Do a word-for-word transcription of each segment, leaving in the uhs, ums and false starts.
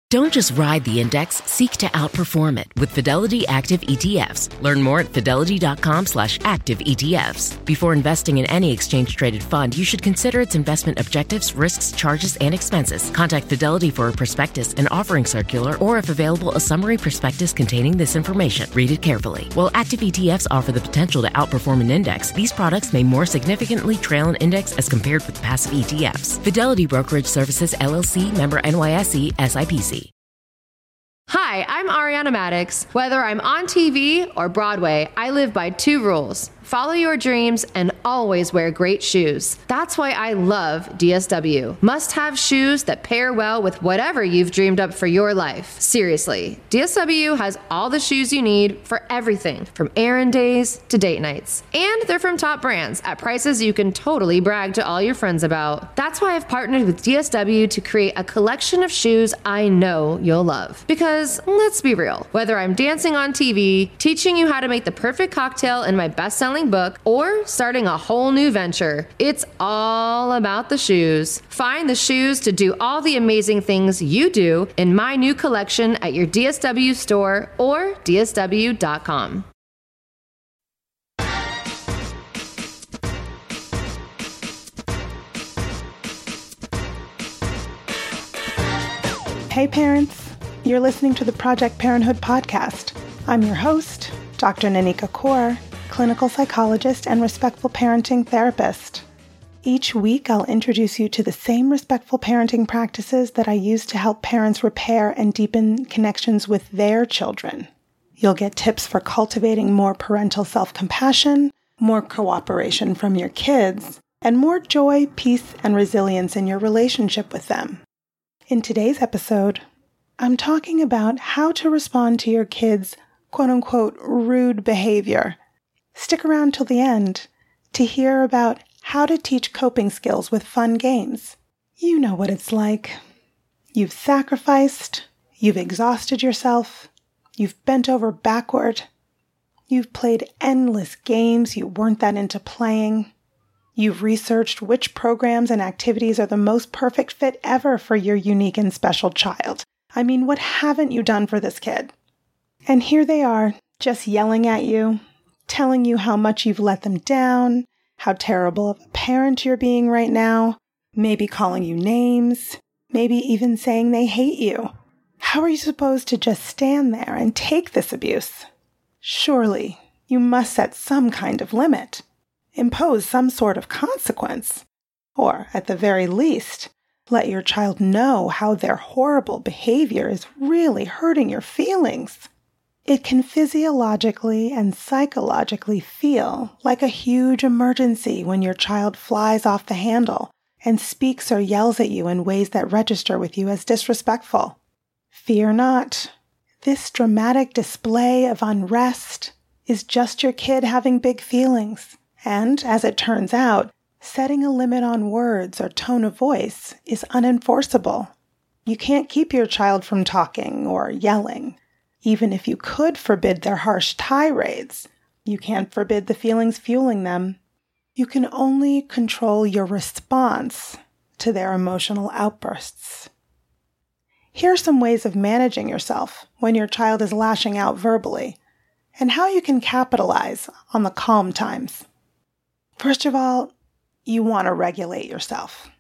Don't just ride the index, seek to outperform it with Fidelity Active E T Fs. Learn more at fidelity.com slash active ETFs. Before investing in any exchange-traded fund, you should consider its investment objectives, risks, charges, and expenses. Contact Fidelity for a prospectus, an offering circular, or if available, a summary prospectus containing this information. Read it carefully. While active E T Fs offer the potential to outperform an index, these products may more significantly trail an index as compared with passive E T Fs. Fidelity Brokerage Services, L L C, member N Y S E, S I P C. Hi, I'm Ariana Maddox. Whether I'm on T V or Broadway, I live by two rules. Follow your dreams and always wear great shoes. That's why I love D S W. Must-have shoes that pair well with whatever you've dreamed up for your life. Seriously, D S W has all the shoes you need for everything, from errand days to date nights. And they're from top brands at prices you can totally brag to all your friends about. That's why I've partnered with D S W to create a collection of shoes I know you'll love. Because, let's be real, whether I'm dancing on T V, teaching you how to make the perfect cocktail in my best-selling book, or starting a whole new venture, it's all about the shoes. Find the shoes to do all the amazing things you do in my new collection at your D S W store or D S W dot com. Hey parents, you're listening to the Project Parenthood podcast. I'm your host, Doctor Nanika Kaur, clinical psychologist and respectful parenting therapist. Each week, I'll introduce you to the same respectful parenting practices that I use to help parents repair and deepen connections with their children. You'll get tips for cultivating more parental self-compassion, more cooperation from your kids, and more joy, peace, and resilience in your relationship with them. In today's episode, I'm talking about how to respond to your kids' quote-unquote rude behavior. Stick around till the end to hear about how to teach coping skills with fun games. You know what it's like. You've sacrificed, you've exhausted yourself, you've bent over backward, you've played endless games you weren't that into playing, you've researched which programs and activities are the most perfect fit ever for your unique and special child. I mean, what haven't you done for this kid? And here they are, just yelling at you, telling you how much you've let them down, how terrible of a parent you're being right now, maybe calling you names, maybe even saying they hate you. How are you supposed to just stand there and take this abuse? Surely, you must set some kind of limit, impose some sort of consequence, or at the very least, let your child know how their horrible behavior is really hurting your feelings. It can physiologically and psychologically feel like a huge emergency when your child flies off the handle and speaks or yells at you in ways that register with you as disrespectful. Fear not. This dramatic display of unrest is just your kid having big feelings. And, as it turns out, setting a limit on words or tone of voice is unenforceable. You can't keep your child from talking or yelling. Even if you could forbid their harsh tirades, you can't forbid the feelings fueling them. You can only control your response to their emotional outbursts. Here are some ways of managing yourself when your child is lashing out verbally, and how you can capitalize on the calm times. First of all, you want to regulate yourself.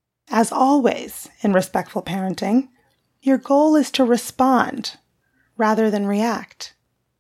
As always in respectful parenting, your goal is to respond rather than react.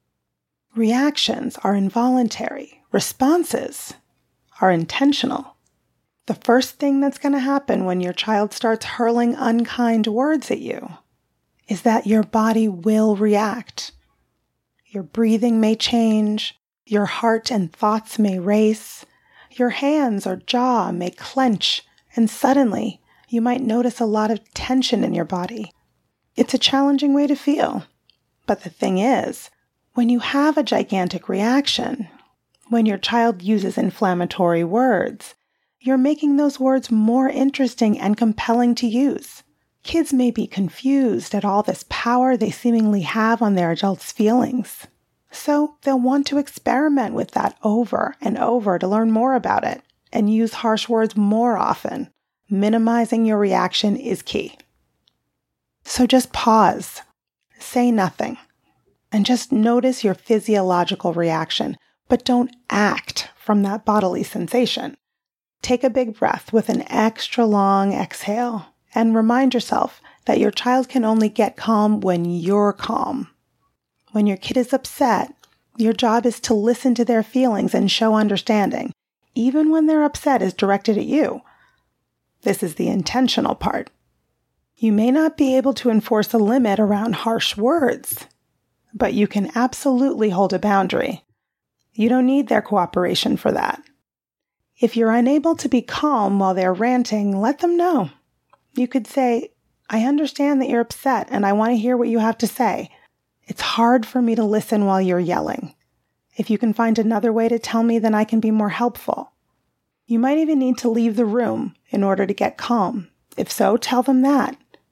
Reactions are involuntary. Responses are intentional. The first thing that's going to happen when your child starts hurling unkind words at you is that your body will react. Your breathing may change, your heart and thoughts may race, your hands or jaw may clench, and suddenly you might notice a lot of tension in your body. It's a challenging way to feel. But the thing is, when you have a gigantic reaction, when your child uses inflammatory words, you're making those words more interesting and compelling to use. Kids may be confused at all this power they seemingly have on their adults' feelings. So they'll want to experiment with that over and over to learn more about it and use harsh words more often. Minimizing your reaction is key. So just pause, say nothing, and just notice your physiological reaction, but don't act from that bodily sensation. Take a big breath with an extra long exhale and remind yourself that your child can only get calm when you're calm. When your kid is upset, your job is to listen to their feelings and show understanding, even when their upset is directed at you. This is the intentional part. You may not be able to enforce a limit around harsh words, but you can absolutely hold a boundary. You don't need their cooperation for that. If you're unable to be calm while they're ranting, let them know. You could say, I understand that you're upset and I want to hear what you have to say. It's hard for me to listen while you're yelling. If you can find another way to tell me, then I can be more helpful. You might even need to leave the room in order to get calm. If so, tell them that.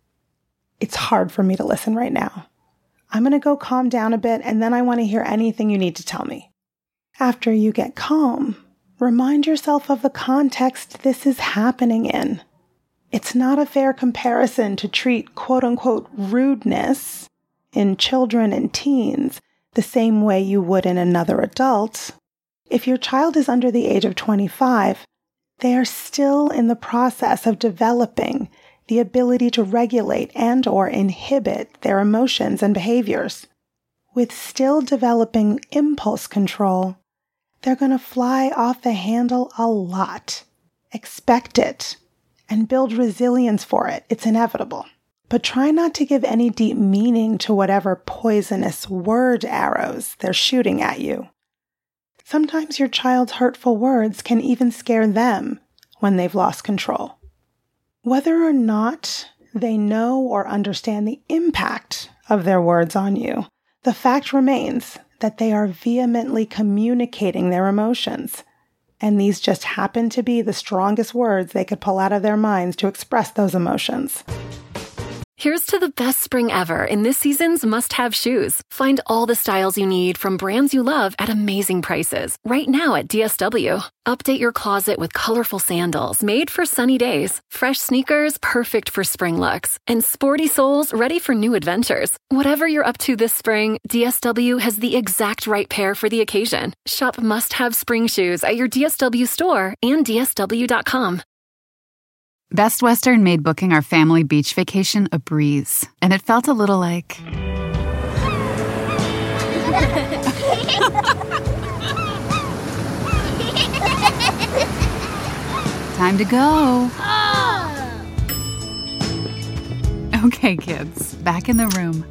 It's hard for me to listen right now. I'm going to go calm down a bit, and then I want to hear anything you need to tell me. After you get calm, remind yourself of the context this is happening in. It's not a fair comparison to treat quote-unquote rudeness in children and teens the same way you would in another adult. If your child is under the age of twenty-five, they are still in the process of developing the ability to regulate and or inhibit their emotions and behaviors. With still developing impulse control, they're going to fly off the handle a lot. Expect it and build resilience for it. It's inevitable. But try not to give any deep meaning to whatever poisonous word arrows they're shooting at you. Sometimes your child's hurtful words can even scare them when they've lost control. Whether or not they know or understand the impact of their words on you, the fact remains that they are vehemently communicating their emotions, and these just happen to be the strongest words they could pull out of their minds to express those emotions. Here's to the best spring ever in this season's must-have shoes. Find all the styles you need from brands you love at amazing prices right now at D S W. Update your closet with colorful sandals made for sunny days, fresh sneakers perfect for spring looks, and sporty soles ready for new adventures. Whatever you're up to this spring, D S W has the exact right pair for the occasion. Shop must-have spring shoes at your D S W store and D S W dot com. Best Western made booking our family beach vacation a breeze, and it felt a little like... Time to go. Oh. Okay, kids, back in the room.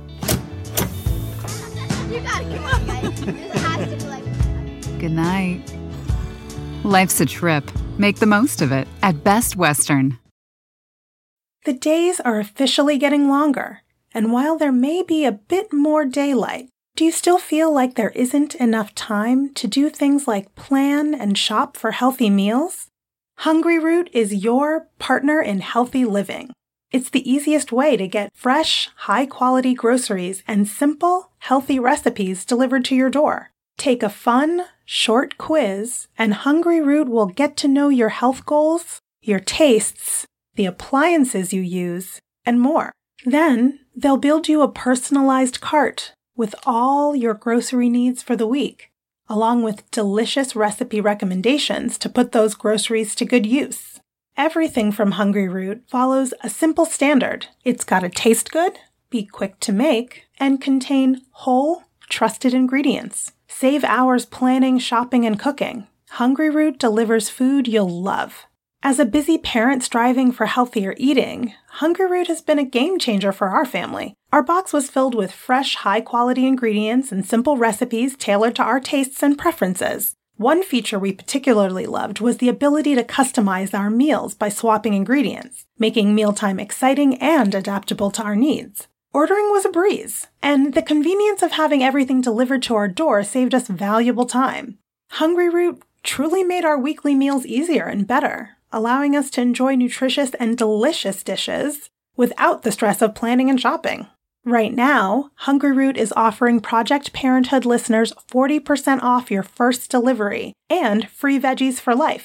You gotta come on, guys. This has to be like... Good night. Life's a trip. Make the most of it at Best Western. The days are officially getting longer, and while there may be a bit more daylight, do you still feel like there isn't enough time to do things like plan and shop for healthy meals? Hungryroot is your partner in healthy living. It's the easiest way to get fresh, high-quality groceries and simple, healthy recipes delivered to your door. Take a fun, short quiz, and Hungryroot will get to know your health goals, your tastes, the appliances you use, and more. Then, they'll build you a personalized cart with all your grocery needs for the week, along with delicious recipe recommendations to put those groceries to good use. Everything from Hungryroot follows a simple standard. It's gotta taste good, be quick to make, and contain whole, trusted ingredients. Save hours planning, shopping, and cooking. Hungryroot delivers food you'll love. As a busy parent striving for healthier eating, Hungryroot has been a game changer for our family. Our box was filled with fresh, high-quality ingredients and simple recipes tailored to our tastes and preferences. One feature we particularly loved was the ability to customize our meals by swapping ingredients, making mealtime exciting and adaptable to our needs. Ordering was a breeze, and the convenience of having everything delivered to our door saved us valuable time. Hungryroot truly made our weekly meals easier and better, allowing us to enjoy nutritious and delicious dishes without the stress of planning and shopping. Right now, Hungryroot is offering Project Parenthood listeners forty percent off your first delivery and free veggies for life.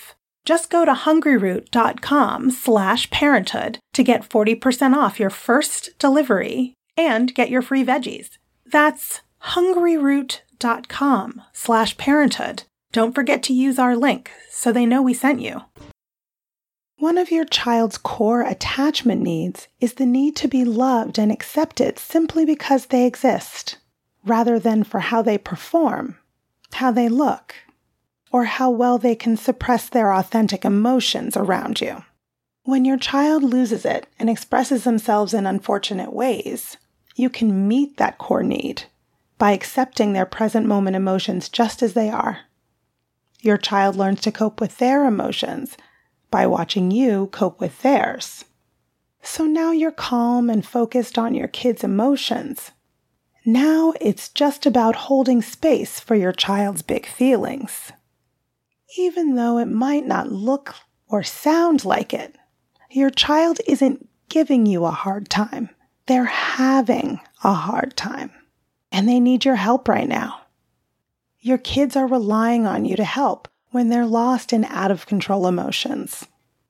Just go to hungryroot.com slash parenthood to get forty percent off your first delivery and get your free veggies. That's hungryroot.com slash parenthood. Don't forget to use our link so they know we sent you. One of your child's core attachment needs is the need to be loved and accepted simply because they exist, rather than for how they perform, how they look, or how well they can suppress their authentic emotions around you. When your child loses it and expresses themselves in unfortunate ways, you can meet that core need by accepting their present moment emotions just as they are. Your child learns to cope with their emotions by watching you cope with theirs. So now you're calm and focused on your kid's emotions. Now it's just about holding space for your child's big feelings. Even though it might not look or sound like it, your child isn't giving you a hard time. They're having a hard time, and they need your help right now. Your kids are relying on you to help when they're lost in out-of-control emotions.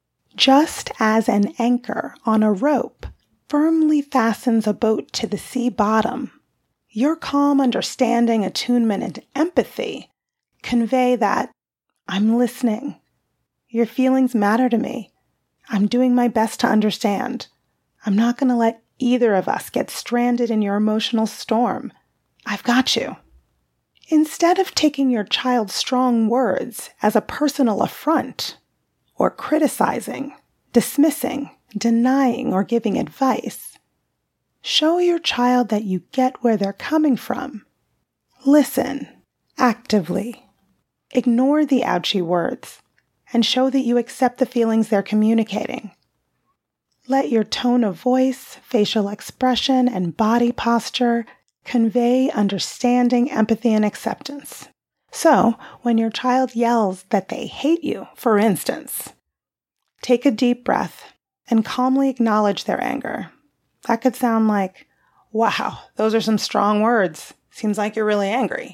Just as an anchor on a rope firmly fastens a boat to the sea bottom, your calm understanding, attunement, and empathy convey that I'm listening. Your feelings matter to me. I'm doing my best to understand. I'm not going to let either of us get stranded in your emotional storm. I've got you. Instead of taking your child's strong words as a personal affront, or criticizing, dismissing, denying, or giving advice, show your child that you get where they're coming from. Listen actively. Ignore the ouchy words and show that you accept the feelings they're communicating. Let your tone of voice, facial expression, and body posture convey understanding, empathy, and acceptance. So, when your child yells that they hate you, for instance, take a deep breath and calmly acknowledge their anger. That could sound like, wow, those are some strong words. Seems like you're really angry.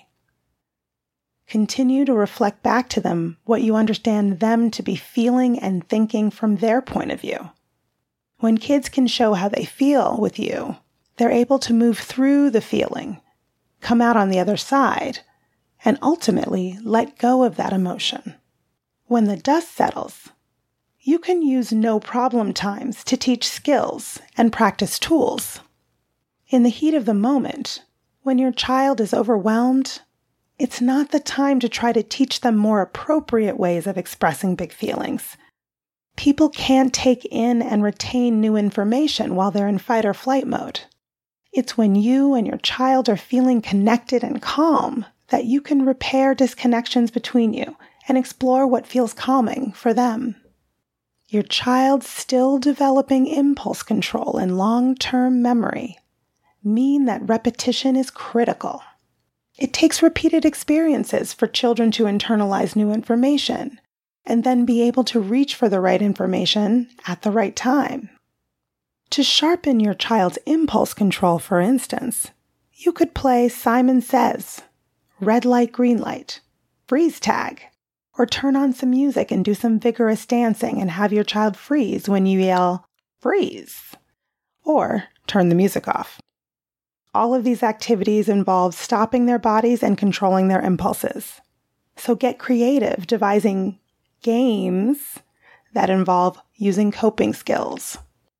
Continue to reflect back to them what you understand them to be feeling and thinking from their point of view. When kids can show how they feel with you, they're able to move through the feeling, come out on the other side, and ultimately let go of that emotion. When the dust settles, you can use no problem times to teach skills and practice tools. In the heat of the moment, when your child is overwhelmed, it's not the time to try to teach them more appropriate ways of expressing big feelings. People can't take in and retain new information while they're in fight or flight mode. It's when you and your child are feeling connected and calm that you can repair disconnections between you and explore what feels calming for them. Your child's still developing impulse control and long-term memory mean that repetition is critical. It takes repeated experiences for children to internalize new information and then be able to reach for the right information at the right time. To sharpen your child's impulse control, for instance, you could play Simon Says, red light, green light, freeze tag, or turn on some music and do some vigorous dancing and have your child freeze when you yell, freeze, or turn the music off. All of these activities involve stopping their bodies and controlling their impulses. So get creative devising games that involve using coping skills.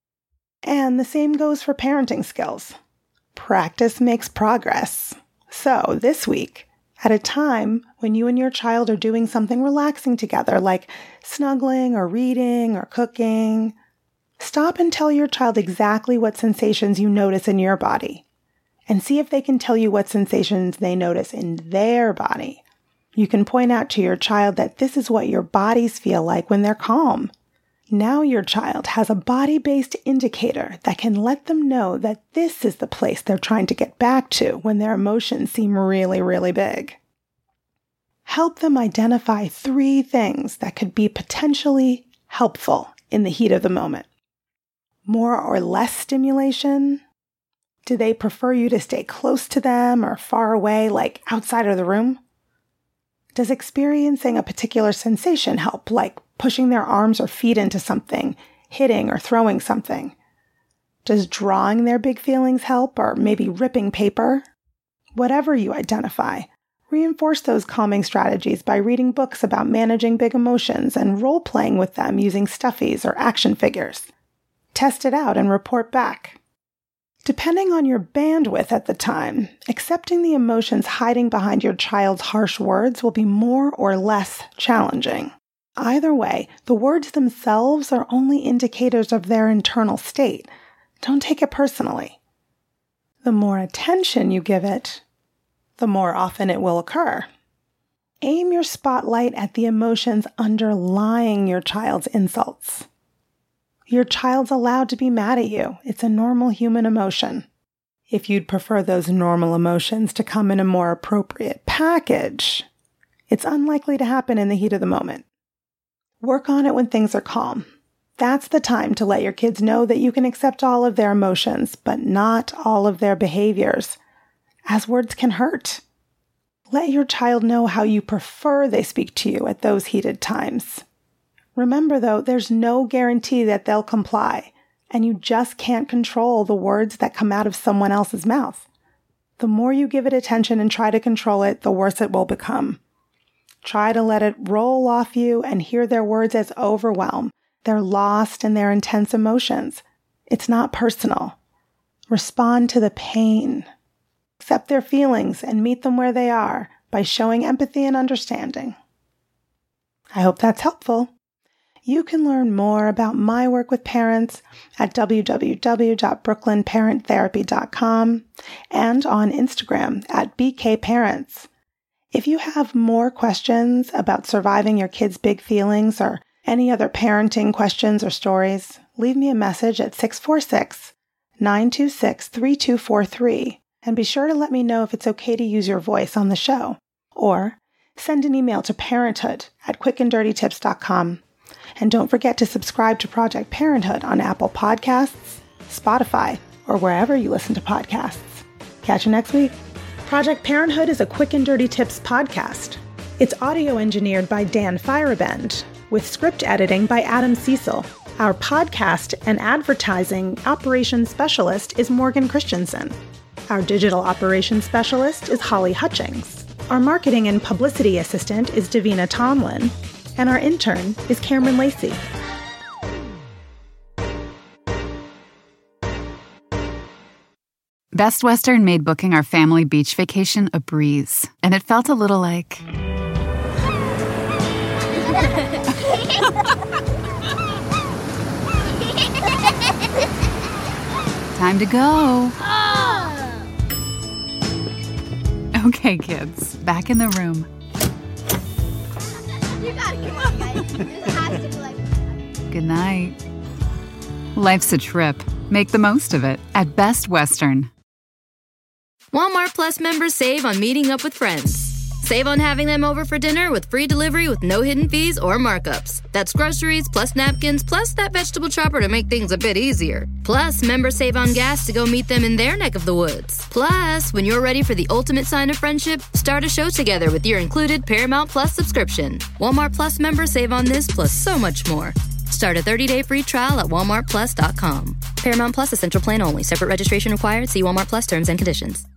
And the same goes for parenting skills. Practice makes progress. So this week, at a time when you and your child are doing something relaxing together, like snuggling or reading or cooking, stop and tell your child exactly what sensations you notice in your body. And see if they can tell you what sensations they notice in their body. You can point out to your child that this is what your bodies feel like when they're calm. Now your child has a body-based indicator that can let them know that this is the place they're trying to get back to when their emotions seem really, really big. Help them identify three things that could be potentially helpful in the heat of the moment. More or less stimulation? Do they prefer you to stay close to them or far away, like outside of the room? Does experiencing a particular sensation help, like pushing their arms or feet into something, hitting or throwing something? Does drawing their big feelings help, or maybe ripping paper? Whatever you identify, reinforce those calming strategies by reading books about managing big emotions and role-playing with them using stuffies or action figures. Test it out and report back. Depending on your bandwidth at the time, accepting the emotions hiding behind your child's harsh words will be more or less challenging. Either way, the words themselves are only indicators of their internal state. Don't take it personally. The more attention you give it, the more often it will occur. Aim your spotlight at the emotions underlying your child's insults. Your child's allowed to be mad at you. It's a normal human emotion. If you'd prefer those normal emotions to come in a more appropriate package, it's unlikely to happen in the heat of the moment. Work on it when things are calm. That's the time to let your kids know that you can accept all of their emotions, but not all of their behaviors, as words can hurt. Let your child know how you prefer they speak to you at those heated times. Remember, though, there's no guarantee that they'll comply, and you just can't control the words that come out of someone else's mouth. The more you give it attention and try to control it, the worse it will become. Try to let it roll off you and hear their words as overwhelm. They're lost in their intense emotions. It's not personal. Respond to the pain. Accept their feelings and meet them where they are by showing empathy and understanding. I hope that's helpful. You can learn more about my work with parents at w w w dot brooklyn parent therapy dot com and on Instagram at b k parents. If you have more questions about surviving your kids' big feelings or any other parenting questions or stories, leave me a message at six four six, nine two six, three two four three and be sure to let me know if it's okay to use your voice on the show. Or send an email to parenthood at quick and dirty tips dot com. And don't forget to subscribe to Project Parenthood on Apple Podcasts, Spotify, or wherever you listen to podcasts. Catch you next week. Project Parenthood is a Quick and Dirty Tips podcast. It's audio engineered by Dan Feierabend, with script editing by Adam Cecil. Our podcast and advertising operations specialist is Morgan Christensen. Our digital operations specialist is Holly Hutchings. Our marketing and publicity assistant is Davina Tomlin. And our intern is Cameron Lacey. Best Western made booking our family beach vacation a breeze, and it felt a little like... Time to go. Okay, kids, back in the room. You gotta come on, guys. This has to be like... Good night. Life's a trip. Make the most of it at Best Western. Walmart Plus members save on meeting up with friends. Save on having them over for dinner with free delivery with no hidden fees or markups. That's groceries, plus napkins, plus that vegetable chopper to make things a bit easier. Plus, members save on gas to go meet them in their neck of the woods. Plus, when you're ready for the ultimate sign of friendship, start a show together with your included Paramount Plus subscription. Walmart Plus members save on this plus so much more. Start a thirty-day free trial at walmart plus dot com. Paramount Plus Essential Plan only. Separate registration required. See Walmart Plus terms and conditions.